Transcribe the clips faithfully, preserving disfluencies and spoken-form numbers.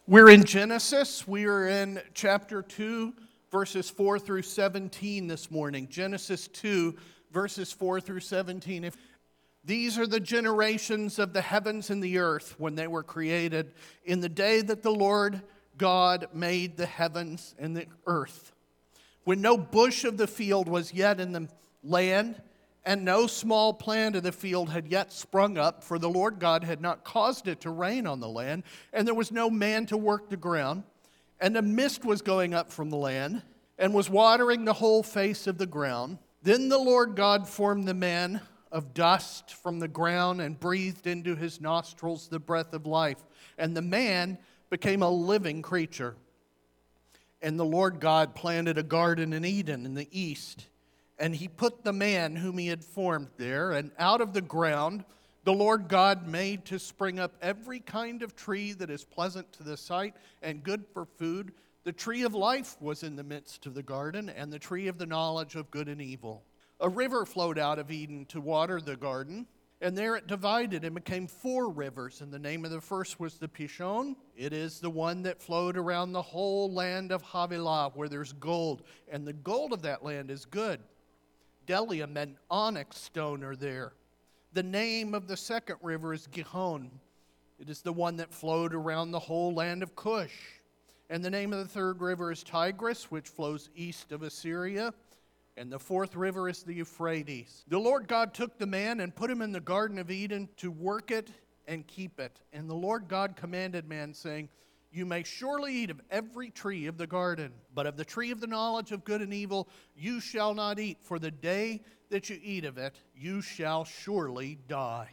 We're in Genesis. We are in chapter two, verses four through seventeen this morning. Genesis two, verses four through seventeen. If these are the generations of the heavens and the earth when they were created, in the day that the Lord God made the heavens and the earth, when no bush of the field was yet in the land, and no small plant of the field had yet sprung up, for the Lord God had not caused it to rain on the land, and there was no man to work the ground. And a mist was going up from the land, and was watering the whole face of the ground. Then the Lord God formed the man of dust from the ground, and breathed into his nostrils the breath of life. And the man became a living creature. And the Lord God planted a garden in Eden in the east, and he put the man whom he had formed there, and out of the ground the Lord God made to spring up every kind of tree that is pleasant to the sight and good for food. The tree of life was in the midst of the garden, and the tree of the knowledge of good and evil. A river flowed out of Eden to water the garden, and there it divided and became four rivers. And the name of the first was the Pishon. It is the one that flowed around the whole land of Havilah, where there's gold, and the gold of that land is good. Bdellium and onyx stone are there. The name of the second river is Gihon. It is the one that flowed around the whole land of Cush. And the name of the third river is Tigris, which flows east of Assyria. And the fourth river is the Euphrates. The Lord God took the man and put him in the Garden of Eden to work it and keep it. And the Lord God commanded man, saying, "You may surely eat of every tree of the garden, but of the tree of the knowledge of good and evil you shall not eat, for the day that you eat of it, you shall surely die."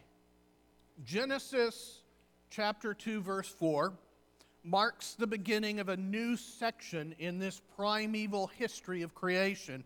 Genesis chapter two, verse four marks the beginning of a new section in this primeval history of creation.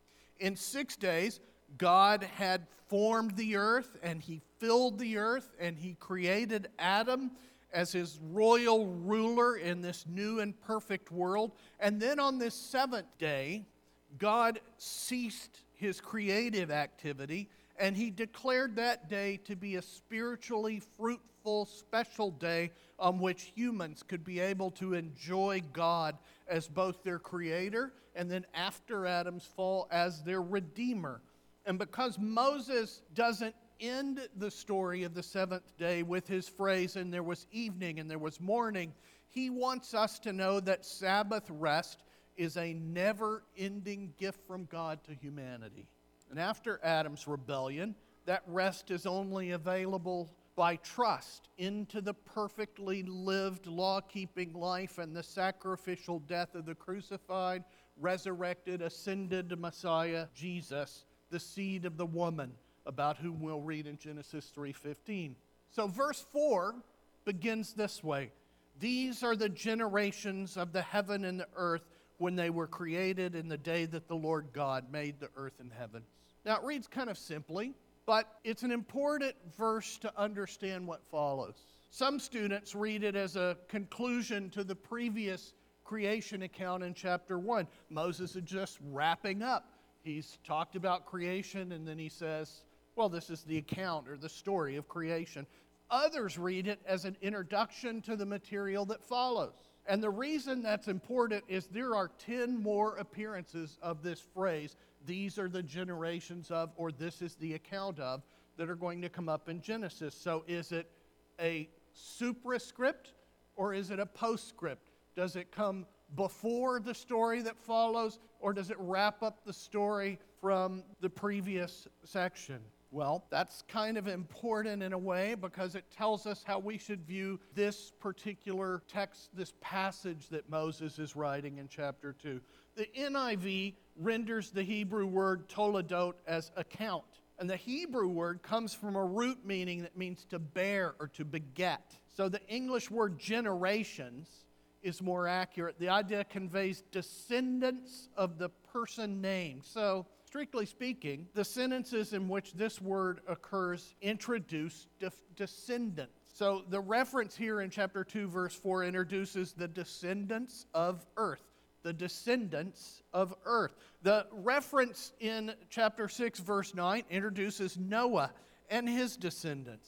In six days, God had formed the earth, and he filled the earth, and he created Adam as his royal ruler in this new and perfect world. And then on this seventh day, God ceased his creative activity, and he declared that day to be a spiritually fruitful, special day on which humans could be able to enjoy God as both their creator and then after Adam's fall as their redeemer. And because Moses doesn't end the story of the seventh day with his phrase, "and there was evening and there was morning," he wants us to know that Sabbath rest is a never-ending gift from God to humanity. And after Adam's rebellion, that rest is only available by trust into the perfectly lived law-keeping life and the sacrificial death of the crucified, resurrected, ascended Messiah, Jesus, the seed of the woman, about whom we'll read in Genesis three fifteen. So verse four begins this way: "These are the generations of the heaven and the earth when they were created in the day that the Lord God made the earth and heavens." Now it reads kind of simply, but it's an important verse to understand what follows. Some students read it as a conclusion to the previous creation account in chapter one. Moses is just wrapping up. He's talked about creation, and then he says, well, this is the account or the story of creation. Others read it as an introduction to the material that follows. And the reason that's important is there are ten more appearances of this phrase, "These are the generations of," or "this is the account of," that are going to come up in Genesis. So is it a superscript or is it a postscript? Does it come before the story that follows, or does it wrap up the story from the previous section? Well, that's kind of important in a way because it tells us how we should view this particular text, this passage that Moses is writing in chapter two. The N I V renders the Hebrew word toledot as account. And the Hebrew word comes from a root meaning that means to bear or to beget. So the English word generations is more accurate. The idea conveys descendants of the person named. So, strictly speaking, the sentences in which this word occurs introduce de- descendants. So the reference here in chapter two, verse four, introduces the descendants of earth. The descendants of earth. The reference in chapter six, verse nine, introduces Noah and his descendants.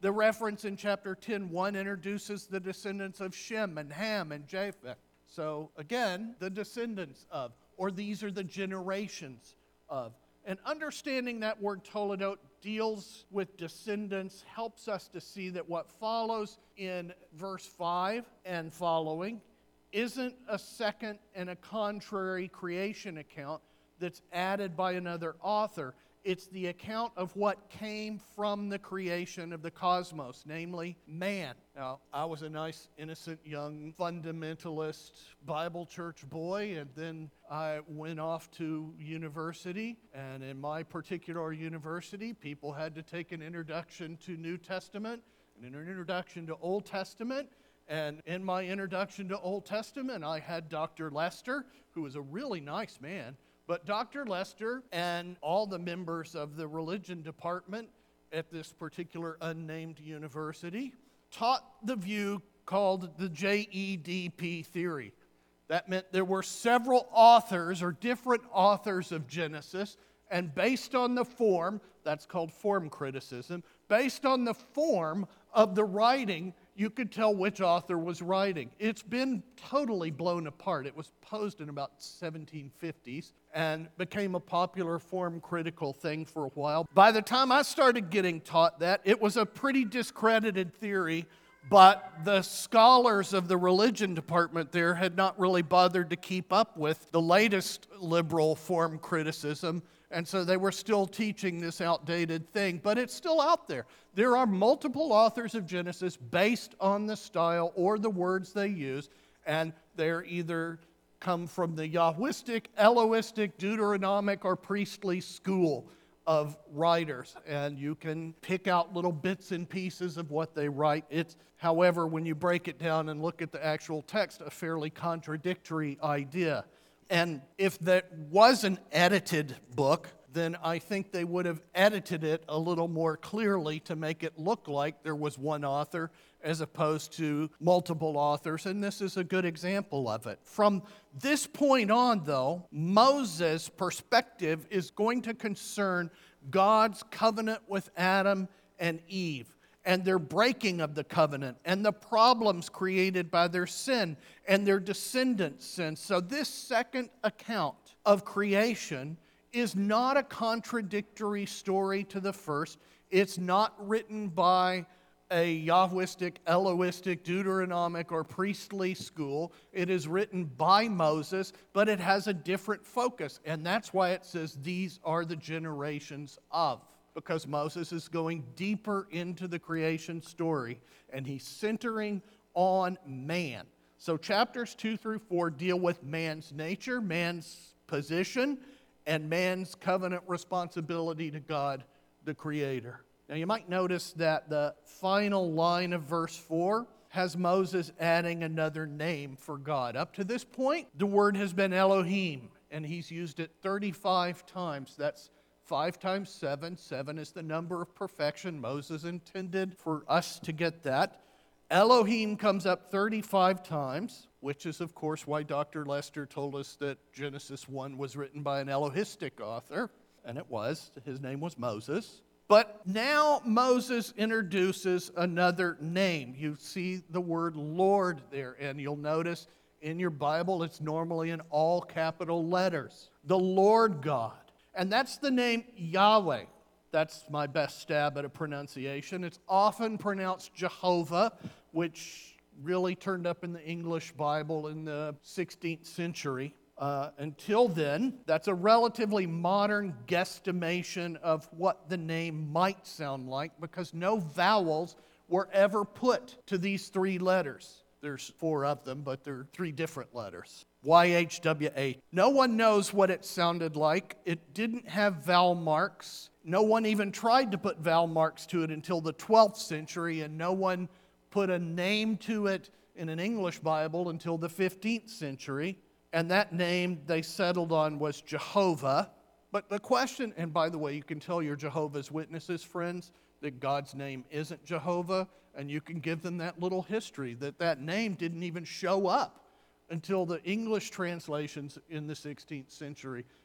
The reference in chapter ten one introduces the descendants of Shem and Ham and Japheth. So again, the descendants of, or these are the generations of. And understanding that word toledot deals with descendants helps us to see that what follows in verse five and following isn't a second and a contrary creation account that's added by another author. It's the account of what came from the creation of the cosmos, namely man. Now, I was a nice, innocent, young, fundamentalist Bible church boy, and then I went off to university. And in my particular university, people had to take an introduction to New Testament and an introduction to Old Testament. And in my introduction to Old Testament, I had Doctor Lester, who was a really nice man. But Doctor Lester and all the members of the religion department at this particular unnamed university taught the view called the J E D P theory. That meant there were several authors or different authors of Genesis, and based on the form, that's called form criticism, based on the form of the writing, you could tell which author was writing. It's been totally blown apart. It was posed in about seventeen fifties and became a popular form critical thing for a while. By the time I started getting taught that, it was a pretty discredited theory, but the scholars of the religion department there had not really bothered to keep up with the latest liberal form criticism. And so they were still teaching this outdated thing, but it's still out there. There are multiple authors of Genesis based on the style or the words they use, and they're either come from the Yahwistic, Elohistic, Deuteronomic, or priestly school of writers. And you can pick out little bits and pieces of what they write. It's, however, when you break it down and look at the actual text, a fairly contradictory idea. And if that was an edited book, then I think they would have edited it a little more clearly to make it look like there was one author as opposed to multiple authors, and this is a good example of it. From this point on, though, Moses' perspective is going to concern God's covenant with Adam and Eve, and their breaking of the covenant, and the problems created by their sin, and their descendants' sin. So this second account of creation is not a contradictory story to the first. It's not written by a Yahwistic, Elohistic, Deuteronomic, or priestly school. It is written by Moses, but it has a different focus, and that's why it says these are the generations of. Because Moses is going deeper into the creation story, and he's centering on man. So chapters two through four deal with man's nature, man's position, and man's covenant responsibility to God, the Creator. Now you might notice that the final line of verse four has Moses adding another name for God. Up to this point, the word has been Elohim, and he's used it thirty-five times. That's Five times seven. Seven is the number of perfection. Moses intended for us to get that. Elohim comes up thirty-five times, which is, of course, why Doctor Lester told us that Genesis one was written by an Elohistic author, and it was. His name was Moses. But now Moses introduces another name. You see the word Lord there, and you'll notice in your Bible it's normally in all capital letters. The Lord God. And that's the name Yahweh. That's my best stab at a pronunciation. It's often pronounced Jehovah, which really turned up in the English Bible in the sixteenth century. Uh, until then, that's a relatively modern guesstimation of what the name might sound like because no vowels were ever put to these three letters. There's four of them, but they're three different letters. Y H W H. No one knows what it sounded like. It didn't have vowel marks. No one even tried to put vowel marks to it until the twelfth century, and no one put a name to it in an English Bible until the fifteenth century. And that name they settled on was Jehovah. But the question, and by the way, you can tell your Jehovah's Witnesses friends that God's name isn't Jehovah, and you can give them that little history that that name didn't even show up until the English translations in the sixteenth century.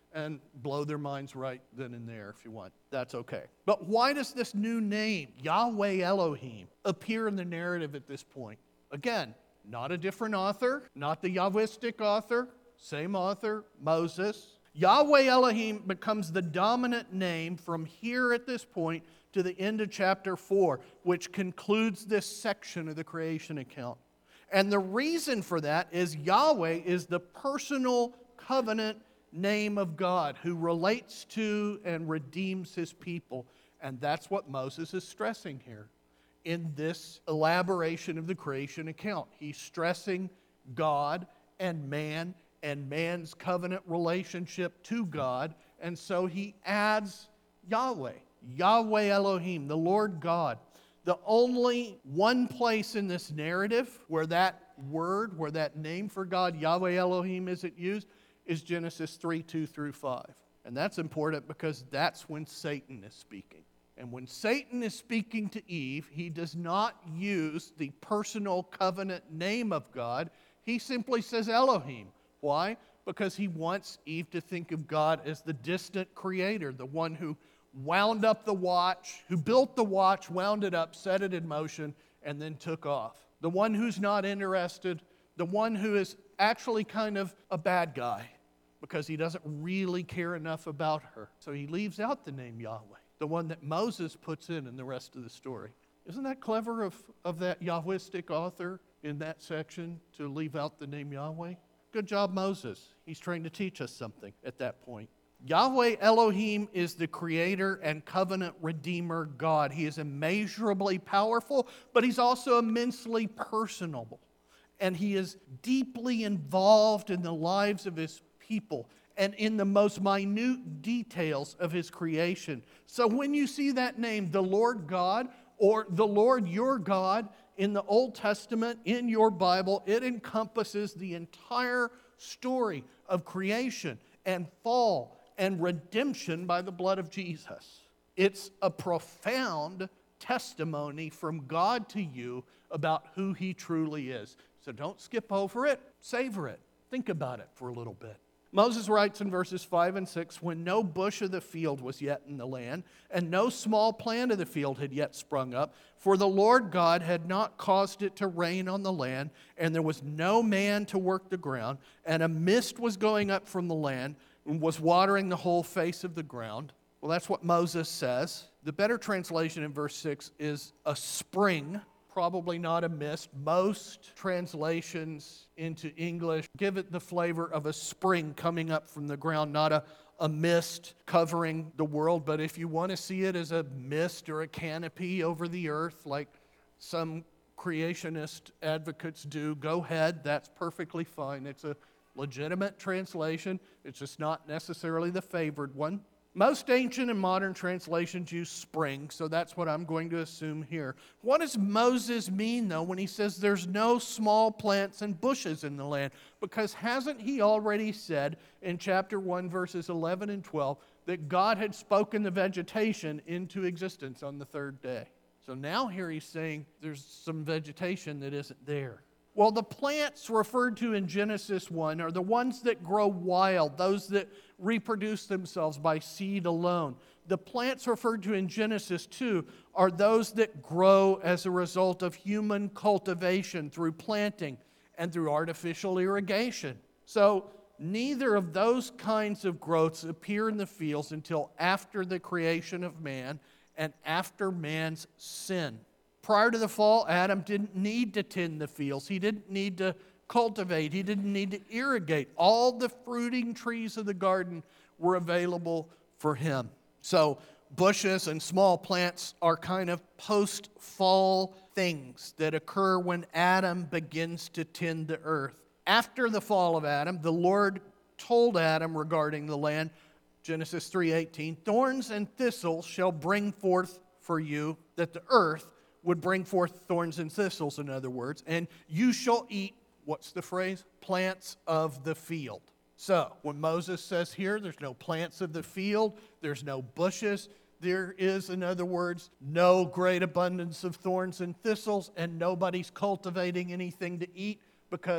and blow their minds right then and there if you want. That's okay. But why does this new name, Yahweh Elohim, appear in the narrative at this point? Again, not a different author, not the Yahwistic author, same author, Moses. Yahweh Elohim becomes the dominant name from here at this point to the end of chapter four, which concludes this section of the creation account. And the reason for that is Yahweh is the personal covenant name of God who relates to and redeems his people. And that's what Moses is stressing here in this elaboration of the creation account. He's stressing God and man and man's covenant relationship to God. And so he adds Yahweh, Yahweh Elohim, the Lord God. The only one place in this narrative where that word, where that name for God, Yahweh Elohim, isn't used is Genesis three, two through five. And that's important because that's when Satan is speaking. And when Satan is speaking to Eve, he does not use the personal covenant name of God. He simply says Elohim. Why? Because he wants Eve to think of God as the distant creator, the one who wound up the watch, who built the watch, wound it up, set it in motion, and then took off. The one who's not interested, the one who is actually kind of a bad guy because he doesn't really care enough about her. So he leaves out the name Yahweh, the one that Moses puts in in the rest of the story. Isn't that clever of, of that Yahwistic author in that section to leave out the name Yahweh? Good job, Moses. He's trying to teach us something at that point. Yahweh Elohim is the creator and covenant redeemer God. He is immeasurably powerful, but he's also immensely personable. And he is deeply involved in the lives of his people and in the most minute details of his creation. So when you see that name, the Lord God, or the Lord your God, in the Old Testament, in your Bible, it encompasses the entire story of creation and fall and redemption by the blood of Jesus. It's a profound testimony from God to you about who he truly is. So don't skip over it, savor it, think about it for a little bit. Moses writes in verses five and six, when no bush of the field was yet in the land, and no small plant of the field had yet sprung up, for the Lord God had not caused it to rain on the land, and there was no man to work the ground, and a mist was going up from the land, and was watering the whole face of the ground. Well, that's what Moses says. The better translation in verse six is a spring, probably not a mist. Most translations into English give it the flavor of a spring coming up from the ground, not a, a mist covering the world. But if you want to see it as a mist or a canopy over the earth, like some creationist advocates do, go ahead. That's perfectly fine. It's a legitimate translation. It's just not necessarily the favored one. Most ancient and modern translations use spring, so that's what I'm going to assume here. What does Moses mean, though, when he says there's no small plants and bushes in the land? Because hasn't he already said in chapter one, verses eleven and twelve, that God had spoken the vegetation into existence on the third day? So now here he's saying there's some vegetation that isn't there. Well, the plants referred to in Genesis one are the ones that grow wild, those that reproduce themselves by seed alone. The plants referred to in Genesis two are those that grow as a result of human cultivation through planting and through artificial irrigation. So neither of those kinds of growths appear in the fields until after the creation of man and after man's sin. Prior to the fall, Adam didn't need to tend the fields. He didn't need to cultivate. He didn't need to irrigate. All the fruiting trees of the garden were available for him. So bushes and small plants are kind of post-fall things that occur when Adam begins to tend the earth. After the fall of Adam, the Lord told Adam regarding the land, Genesis three eighteen, thorns and thistles shall bring forth for you, that the earth would bring forth thorns and thistles, in other words, and you shall eat, what's the phrase? Plants of the field. So, when Moses says here, there's no plants of the field, there's no bushes, there is, in other words, no great abundance of thorns and thistles, and nobody's cultivating anything to eat because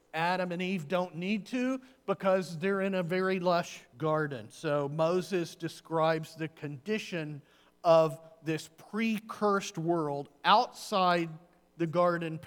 Adam and Eve don't need to because they're in a very lush garden. So Moses describes the condition of this pre-cursed world outside the garden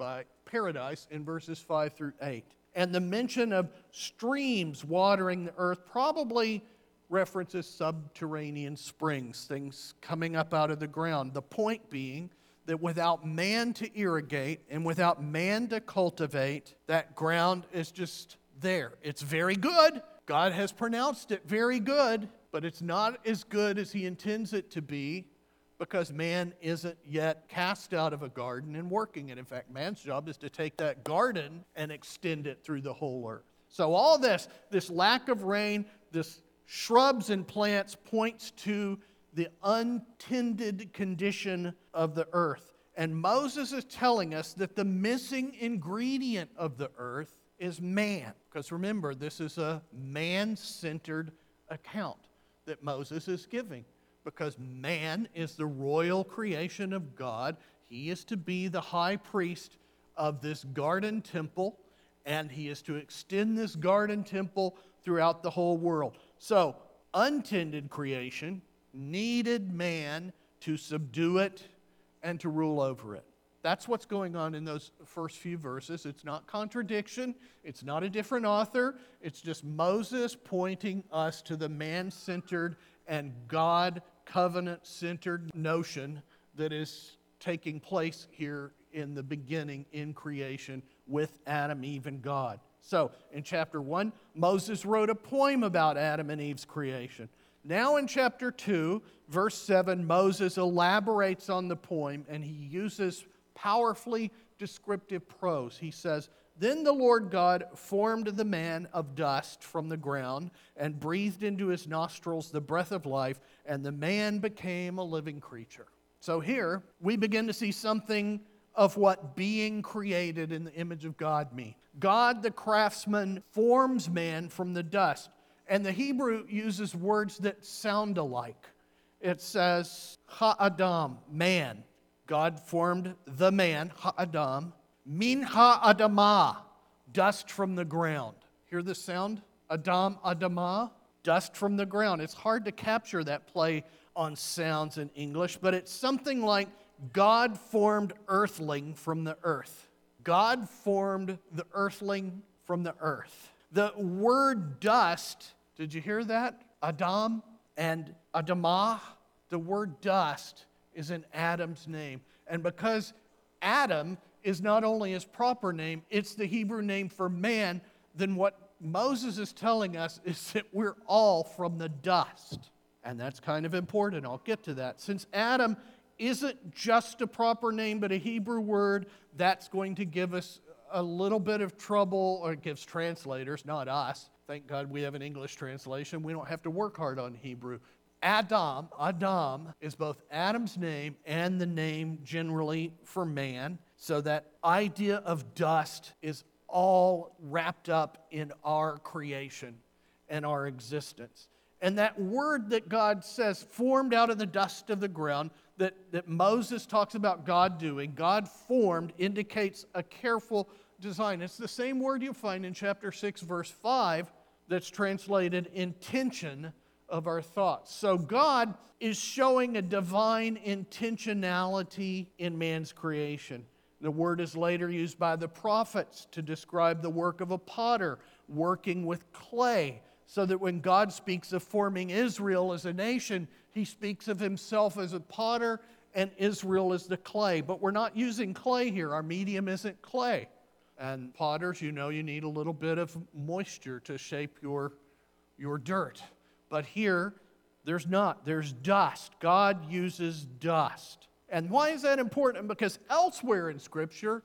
paradise in verses five through eight. And the mention of streams watering the earth probably references subterranean springs, things coming up out of the ground. The point being that without man to irrigate and without man to cultivate, that ground is just there. It's very good. God has pronounced it very good, but it's not as good as he intends it to be because man isn't yet cast out of a garden and working it. In fact, man's job is to take that garden and extend it through the whole earth. So all this, this lack of rain, this shrubs and plants points to the untended condition of the earth. And Moses is telling us that the missing ingredient of the earth is man. Because remember, this is a man-centered account that Moses is giving. Because man is the royal creation of God. He is to be the high priest of this garden temple, and he is to extend this garden temple throughout the whole world. So, untended creation needed man to subdue it and to rule over it. That's what's going on in those first few verses. It's not contradiction. It's not a different author. It's just Moses pointing us to the man-centered and God covenant-centered notion that is taking place here in the beginning in creation with Adam, Eve, and God. So, in chapter one, Moses wrote a poem about Adam and Eve's creation. Now in chapter two, verse seven, Moses elaborates on the poem and he uses powerfully descriptive prose. He says, "Then the Lord God formed the man of dust from the ground and breathed into his nostrils the breath of life, and the man became a living creature." So here we begin to see something of what being created in the image of God means. God, the craftsman, forms man from the dust. And the Hebrew uses words that sound alike. It says, ha-adam, man. God formed the man, ha-adam. Min ha-adamah, dust from the ground. Hear the sound? Adam, adamah, dust from the ground. It's hard to capture that play on sounds in English, but it's something like God formed earthling from the earth. God formed the earthling from the earth. The word dust, did you hear that? Adam and Adamah, the word dust is in Adam's name. And because Adam is not only his proper name, it's the Hebrew name for man, then what Moses is telling us is that we're all from the dust. And that's kind of important. I'll get to that. Since Adam isn't just a proper name, but a Hebrew word, that's going to give us a little bit of trouble, or it gives translators, not us. Thank God we have an English translation. We don't have to work hard on Hebrew. Adam, Adam, is both Adam's name and the name generally for man. So that idea of dust is all wrapped up in our creation and our existence. And that word that God says, formed out of the dust of the ground, that, that Moses talks about God doing, God formed, indicates a careful design. It's the same word you find in chapter six, verse five, that's translated intention of our thoughts. So God is showing a divine intentionality in man's creation. The word is later used by the prophets to describe the work of a potter working with clay, so that when God speaks of forming Israel as a nation, he speaks of himself as a potter and Israel as the clay. But we're not using clay here. Our medium isn't clay. And potters, you know, you need a little bit of moisture to shape your, your dirt. But here, there's not. There's dust. God uses dust. And why is that important? Because elsewhere in Scripture,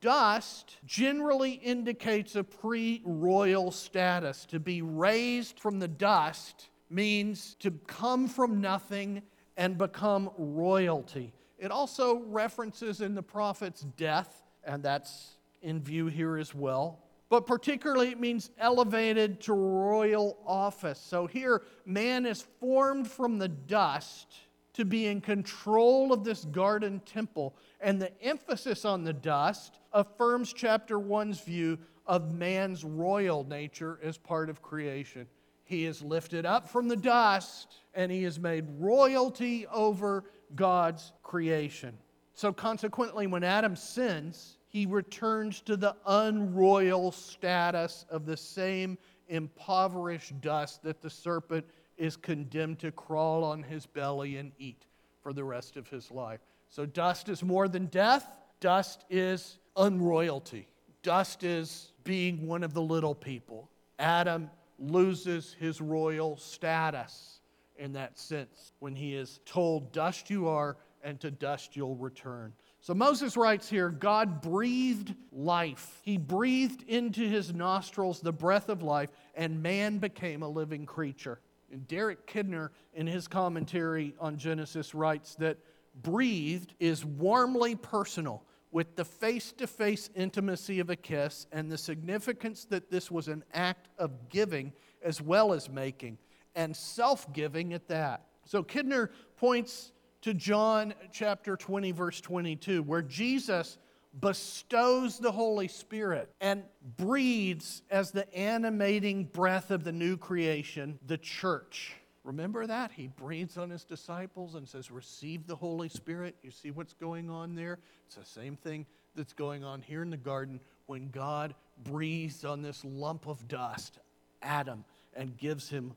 dust generally indicates a pre-royal status. To be raised from the dust means to come from nothing and become royalty. It also references in the prophet's death, and that's in view here as well. But particularly it means elevated to royal office. So here, man is formed from the dust to be in control of this garden temple. And the emphasis on the dust affirms chapter one's view of man's royal nature as part of creation. He is lifted up from the dust, and he is made royalty over God's creation. So consequently, when Adam sins, he returns to the unroyal status of the same impoverished dust that the serpent is condemned to crawl on his belly and eat for the rest of his life. So dust is more than death. Dust is unroyalty. Dust is being one of the little people. Adam loses his royal status in that sense when he is told, dust you are, and to dust you'll return. So Moses writes here, God breathed life. He breathed into his nostrils the breath of life, and man became a living creature. And Derek Kidner, in his commentary on Genesis, writes that breathed is warmly personal, with the face-to-face intimacy of a kiss and the significance that this was an act of giving as well as making, and self-giving at that. So Kidner points to John chapter twenty, verse twenty-two, where Jesus bestows the Holy Spirit and breathes as the animating breath of the new creation, the church. Remember that? He breathes on his disciples and says, receive the Holy Spirit. You see what's going on there? It's the same thing that's going on here in the garden when God breathes on this lump of dust, Adam, and gives him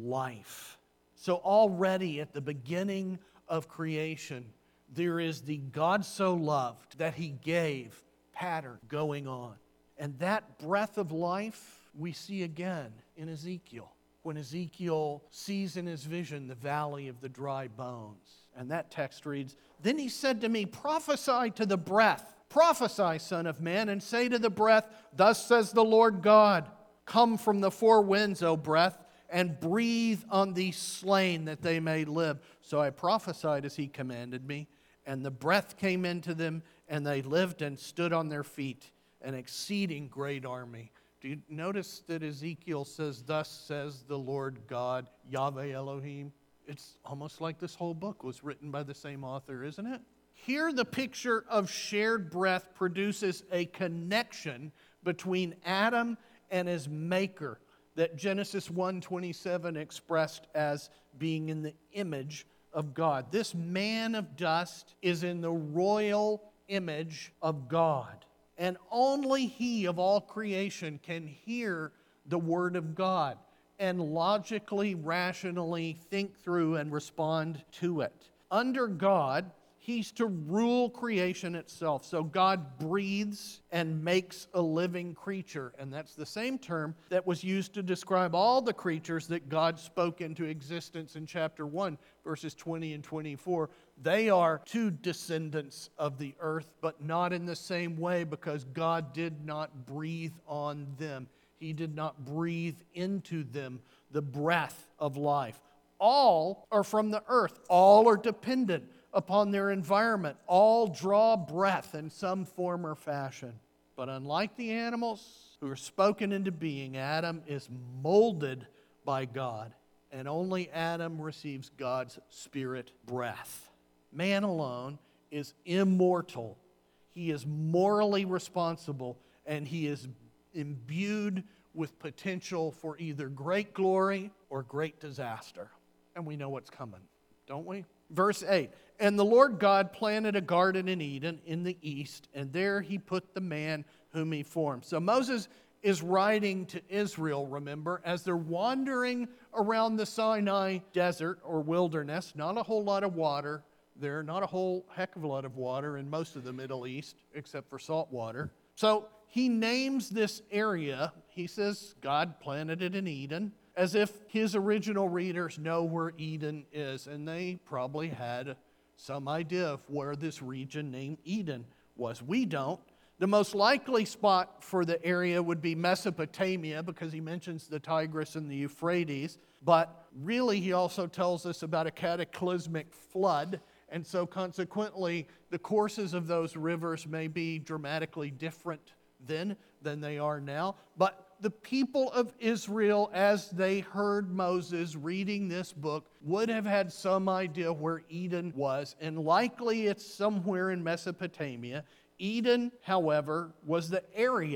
life. So already at the beginning of creation, there is the God so loved that he gave pattern going on. And that breath of life we see again in Ezekiel, when Ezekiel sees in his vision the valley of the dry bones. And that text reads, then he said to me, prophesy to the breath, prophesy, son of man, and say to the breath, thus says the Lord God, come from the four winds, O breath, and breathe on these slain that they may live. So I prophesied as he commanded me, and the breath came into them, and they lived and stood on their feet, an exceeding great army. Do you notice that Ezekiel says, thus says the Lord God, Yahweh Elohim? It's almost like this whole book was written by the same author, isn't it? Here the picture of shared breath produces a connection between Adam and his maker that Genesis one twenty-seven expressed as being in the image of God. This man of dust is in the royal image of God. And only he of all creation can hear the word of God and logically, rationally think through and respond to it. Under God, he's to rule creation itself. So God breathes and makes a living creature. And that's the same term that was used to describe all the creatures that God spoke into existence in chapter one, verses twenty and twenty-four. They are two descendants of the earth, but not in the same way because God did not breathe on them. He did not breathe into them the breath of life. All are from the earth. All are dependent upon their environment. All draw breath in some form or fashion. But unlike the animals who are spoken into being, Adam is molded by God, and only Adam receives God's spirit breath. Man alone is immortal. He is morally responsible, and he is imbued with potential for either great glory or great disaster. And we know what's coming, don't we? Verse eight, and the Lord God planted a garden in Eden in the east, and there he put the man whom he formed. So Moses is writing to Israel, remember, as they're wandering around the Sinai desert or wilderness, not a whole lot of water there, not a whole heck of a lot of water in most of the Middle East, except for salt water. So he names this area, he says God planted it in Eden, as if his original readers know where Eden is, and they probably had some idea of where this region named Eden was. We don't. The most likely spot for the area would be Mesopotamia, because he mentions the Tigris and the Euphrates, but really he also tells us about a cataclysmic flood, and so consequently the courses of those rivers may be dramatically different then than they are now. But the people of Israel, as they heard Moses reading this book, would have had some idea where Eden was, and likely it's somewhere in Mesopotamia. Eden, however, was the area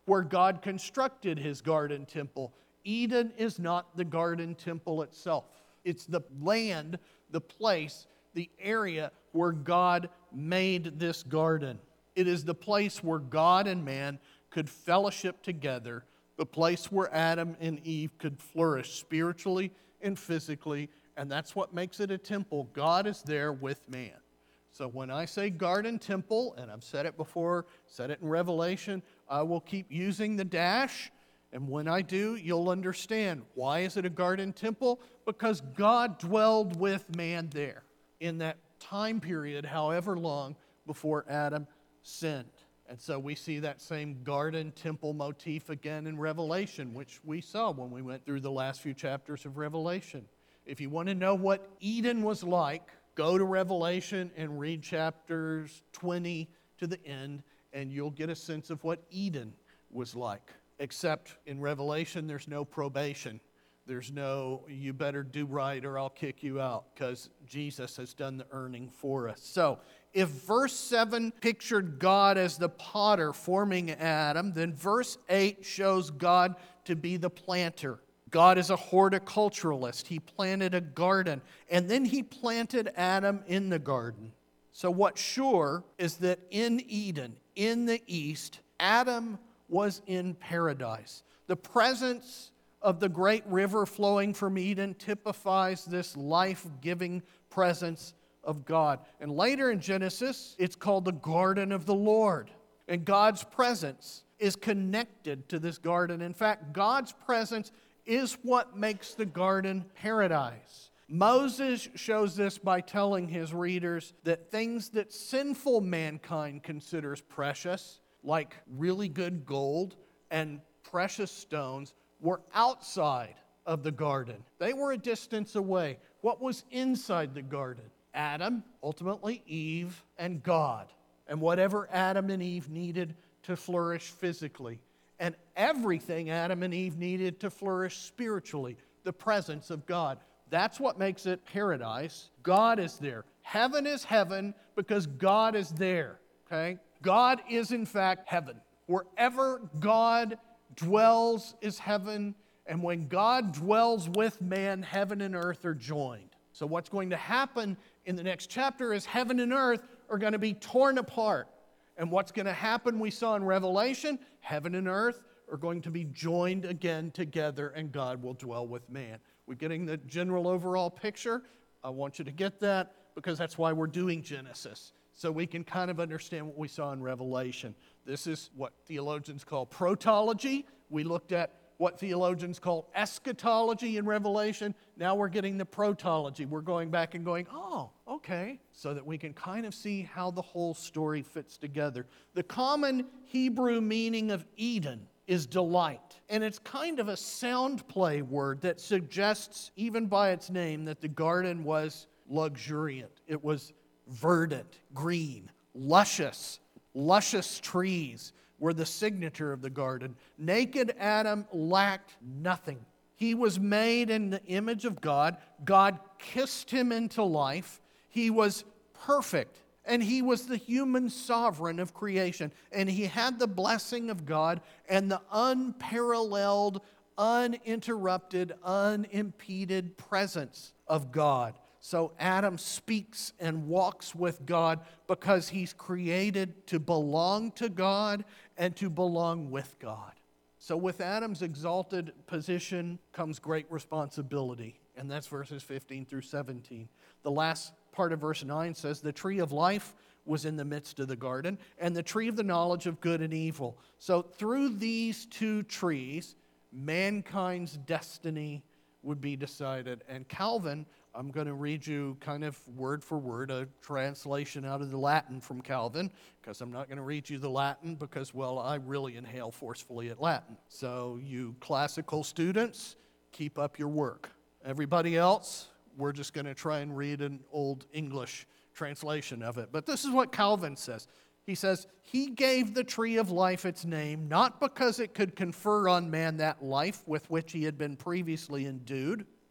where God constructed his garden temple. Eden is not the garden temple itself. It's the land, the place, the area where God made this garden. It is the place where God and man could fellowship together, the place where Adam and Eve could flourish spiritually and physically, and that's what makes it a temple. God is there with man. So when I say garden temple, and I've said it before, said it in Revelation, I will keep using the dash, and when I do, you'll understand. Why is it a garden temple? Because God dwelled with man there in that time period, however long, before Adam sinned. And so we see that same garden temple motif again in Revelation, which we saw when we went through the last few chapters of Revelation. If you want to know what Eden was like, go to Revelation and read chapters twenty to the end, and you'll get a sense of what Eden was like. Except in Revelation, there's no probation. There's no, you better do right or I'll kick you out, because Jesus has done the earning for us. So, if verse seven pictured God as the potter forming Adam, then verse eight shows God to be the planter. God is a horticulturalist. He planted a garden, and then he planted Adam in the garden. So what's sure is that in Eden, in the east, Adam was in paradise. The presence of the great river flowing from Eden typifies this life-giving presence of God. And later in Genesis, it's called the Garden of the Lord. And God's presence is connected to this garden. In fact, God's presence is what makes the garden paradise. Moses shows this by telling his readers that things that sinful mankind considers precious, like really good gold and precious stones, were outside of the garden. They were a distance away. What was inside the garden? Adam, ultimately Eve, and God, and whatever Adam and Eve needed to flourish physically, and everything Adam and Eve needed to flourish spiritually, the presence of God. That's what makes it paradise. God is there. Heaven is heaven because God is there, okay? God is in fact heaven. Wherever God dwells is heaven, and when God dwells with man, heaven and earth are joined. So what's going to happen in the next chapter is heaven and earth are going to be torn apart. And what's going to happen, we saw in Revelation, heaven and earth are going to be joined again together, and God will dwell with man. We're getting the general overall picture. I want you to get that because that's why we're doing Genesis, so we can kind of understand what we saw in Revelation. This is what theologians call protology. We looked at what theologians call eschatology in Revelation. Now we're getting the protology. We're going back and going, oh, okay, so that we can kind of see how the whole story fits together. The common Hebrew meaning of Eden is delight, and it's kind of a sound play word that suggests, even by its name, that the garden was luxuriant. It was verdant, green, luscious, luscious trees were the signature of the garden. Naked Adam lacked nothing. He was made in the image of God. God kissed him into life. He was perfect, and he was the human sovereign of creation. And he had the blessing of God and the unparalleled, uninterrupted, unimpeded presence of God. So Adam speaks and walks with God because he's created to belong to God and to belong with God. So with Adam's exalted position comes great responsibility, and that's verses fifteen through seventeen. The last part of verse nine says, the tree of life was in the midst of the garden, and the tree of the knowledge of good and evil. So through these two trees, mankind's destiny would be decided. And Calvin, I'm going to read you kind of word for word a translation out of the Latin from Calvin, because I'm not going to read you the Latin because, well, I really inhale forcefully at Latin. So you classical students, keep up your work. Everybody else, we're just going to try and read an old English translation of it. But this is what Calvin says. He says, he gave the tree of life its name, not because it could confer on man that life with which he had been previously endued,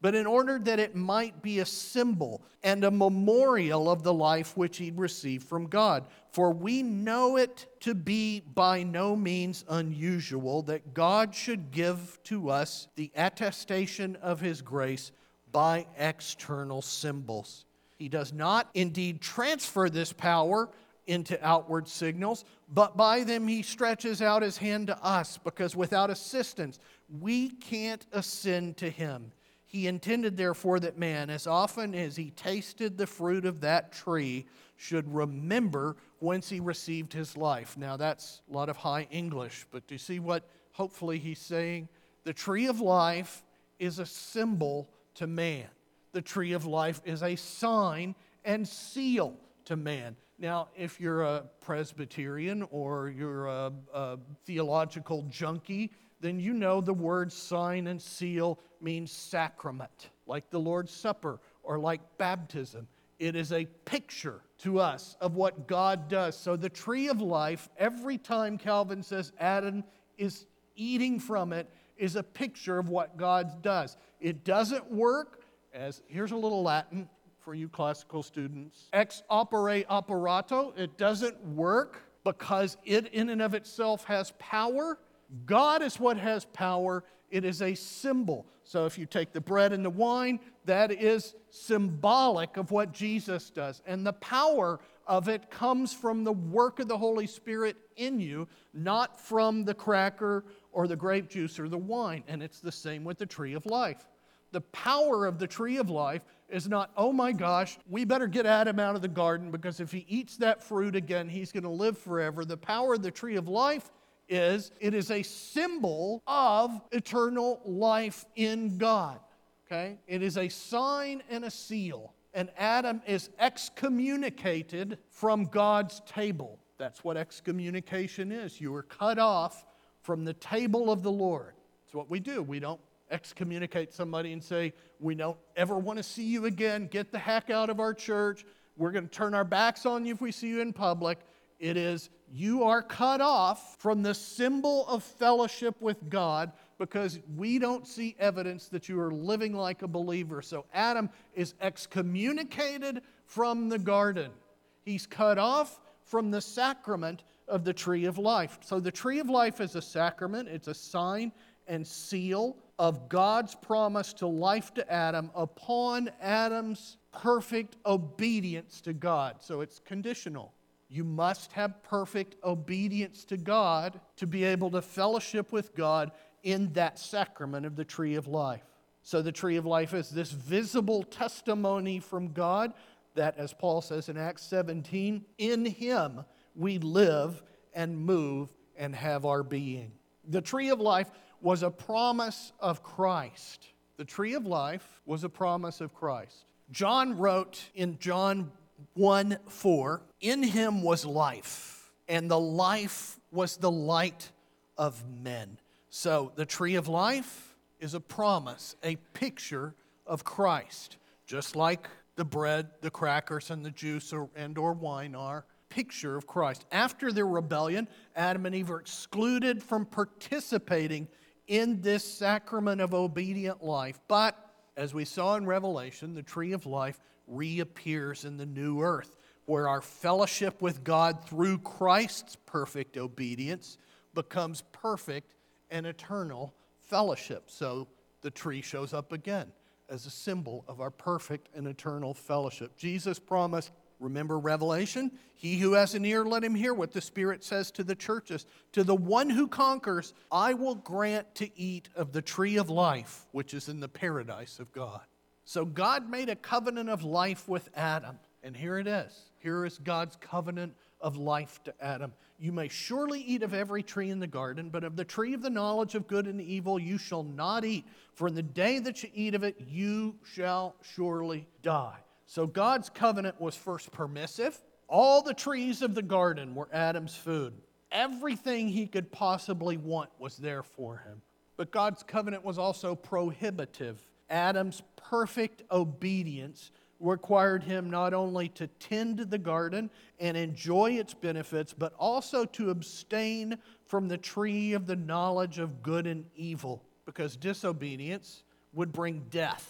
but in order that it might be a symbol and a memorial of the life which he'd received from God. For we know it to be by no means unusual that God should give to us the attestation of his grace by external symbols. He does not indeed transfer this power into outward signals, but by them he stretches out his hand to us, because without assistance we can't ascend to him. He intended, therefore, that man, as often as he tasted the fruit of that tree, should remember whence he received his life. Now, that's a lot of high English, but do you see what hopefully he's saying? The tree of life is a symbol to man. The tree of life is a sign and seal to man. Now, if you're a Presbyterian or you're a, a theological junkie, then you know the word sign and seal means sacrament, like the Lord's Supper or like baptism. It is a picture to us of what God does. So the tree of life, every time Calvin says Adam is eating from it, is a picture of what God does. It doesn't work as, here's a little Latin for you classical students, ex opere operato. It doesn't work because it in and of itself has power. God is what has power. It is a symbol. So if you take the bread and the wine, that is symbolic of what Jesus does. And the power of it comes from the work of the Holy Spirit in you, not from the cracker or the grape juice or the wine. And it's the same with the tree of life. The power of the tree of life is not, oh my gosh, we better get Adam out of the garden because if he eats that fruit again, he's going to live forever. The power of the tree of life is, it is a symbol of eternal life in God, okay? It is a sign and a seal. And Adam is excommunicated from God's table. That's what excommunication is. You are cut off from the table of the Lord. It's what we do. We don't excommunicate somebody and say, we don't ever want to see you again. Get the heck out of our church. We're going to turn our backs on you if we see you in public. It is, you are cut off from the symbol of fellowship with God because we don't see evidence that you are living like a believer. So Adam is excommunicated from the garden. He's cut off from the sacrament of the tree of life. So the tree of life is a sacrament. It's a sign and seal of God's promise to life to Adam upon Adam's perfect obedience to God. So it's conditional. You must have perfect obedience to God to be able to fellowship with God in that sacrament of the tree of life. So the tree of life is this visible testimony from God that, as Paul says in Acts seventeen, in him we live and move and have our being. The tree of life was a promise of Christ. The tree of life was a promise of Christ. John wrote in John one four, in him was life, and the life was the light of men. So the tree of life is a promise, a picture of Christ, just like the bread, the crackers, and the juice or, and or wine are. Picture of Christ. After their rebellion, Adam and Eve are excluded from participating in this sacrament of obedient life. But as we saw in Revelation, the tree of life reappears in the new earth, where our fellowship with God through Christ's perfect obedience becomes perfect and eternal fellowship. So the tree shows up again as a symbol of our perfect and eternal fellowship. Jesus promised, remember Revelation? He who has an ear, let him hear what the Spirit says to the churches. To the one who conquers, I will grant to eat of the tree of life, which is in the paradise of God. So God made a covenant of life with Adam. And here it is. Here is God's covenant of life to Adam. You may surely eat of every tree in the garden, but of the tree of the knowledge of good and evil you shall not eat. For in the day that you eat of it, you shall surely die. So God's covenant was first permissive. All the trees of the garden were Adam's food. Everything he could possibly want was there for him. But God's covenant was also prohibitive. Adam's perfect obedience required him not only to tend the garden and enjoy its benefits, but also to abstain from the tree of the knowledge of good and evil, because disobedience would bring death.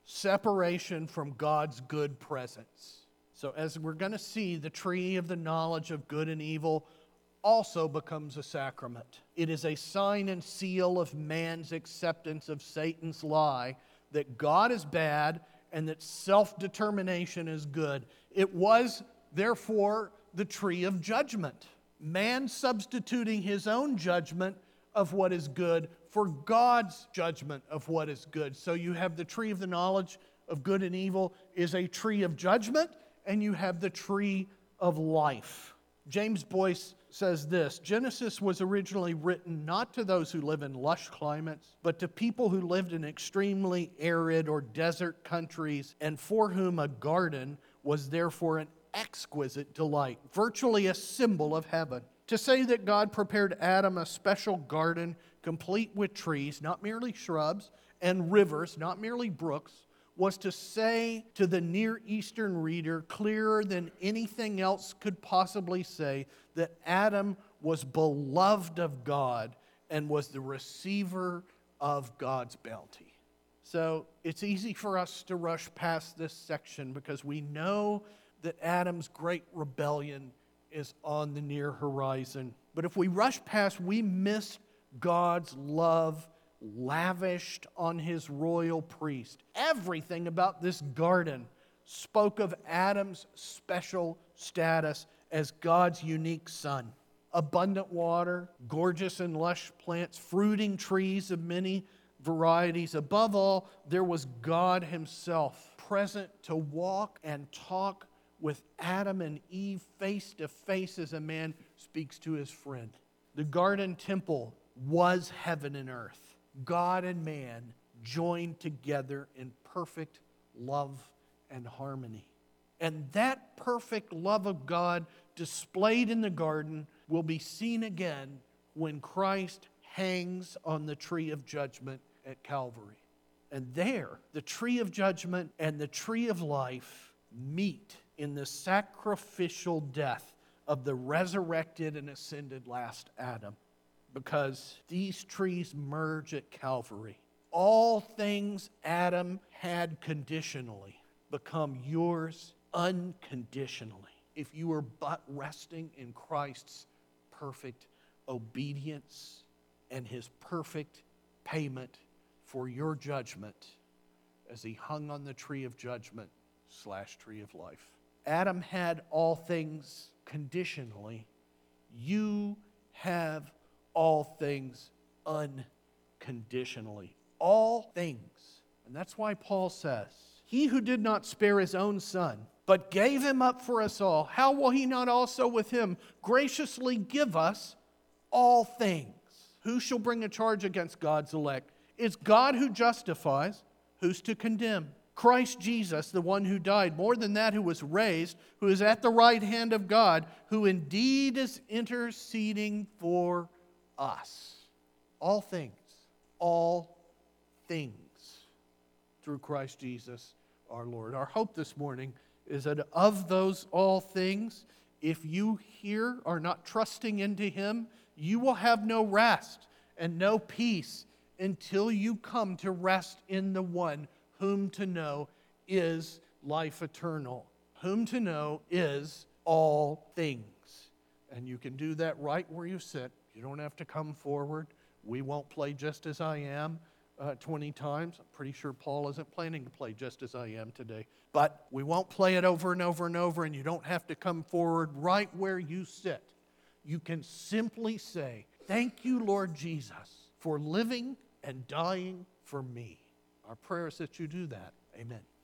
separation from God's good presence. So as we're going to see, the tree of the knowledge of good and evil also becomes a sacrament. It is a sign and seal of man's acceptance of Satan's lie that God is bad and that self-determination is good. It was, therefore, the tree of judgment. Man substituting his own judgment of what is good for God's judgment of what is good. So you have the tree of the knowledge of good and evil is a tree of judgment, and you have the tree of life. James Boyce says this: Genesis was originally written not to those who live in lush climates, but to people who lived in extremely arid or desert countries, and for whom a garden was therefore an exquisite delight, virtually a symbol of heaven. To say that God prepared Adam a special garden complete with trees, not merely shrubs, and rivers, not merely brooks, was to say to the Near Eastern reader clearer than anything else could possibly say that Adam was beloved of God and was the receiver of God's bounty. So it's easy for us to rush past this section because we know that Adam's great rebellion is on the near horizon. But if we rush past, we miss God's love lavished on his royal priest. Everything about this garden spoke of Adam's special status as God's unique son. Abundant water, gorgeous and lush plants, fruiting trees of many varieties. Above all, there was God himself present to walk and talk with Adam and Eve face to face as a man speaks to his friend. The garden temple was heaven and earth. God and man joined together in perfect love and harmony. And that perfect love of God displayed in the garden will be seen again when Christ hangs on the tree of judgment at Calvary. And there, the tree of judgment and the tree of life meet in the sacrificial death of the resurrected and ascended last Adam. Because these trees merge at Calvary. All things Adam had conditionally become yours unconditionally if you are but resting in Christ's perfect obedience and his perfect payment for your judgment as he hung on the tree of judgment slash tree of life. Adam had all things conditionally. You have all things unconditionally. All things. And that's why Paul says, he who did not spare his own son, but gave him up for us all, how will he not also with him graciously give us all things? Who shall bring a charge against God's elect? It's God who justifies. Who's to condemn? Christ Jesus, the one who died, more than that, who was raised, who is at the right hand of God, who indeed is interceding for us. All things, all things through Christ Jesus our Lord. Our hope this morning is that of those all things, if you here are not trusting into him, you will have no rest and no peace until you come to rest in the one whom to know is life eternal, whom to know is all things. And you can do that right where you sit. You don't have to come forward. We won't play Just As I Am uh, twenty times. I'm pretty sure Paul isn't planning to play Just As I Am today. But we won't play it over and over and over, and you don't have to come forward right where you sit. You can simply say, thank you, Lord Jesus, for living and dying for me. Our prayer is that you do that. Amen.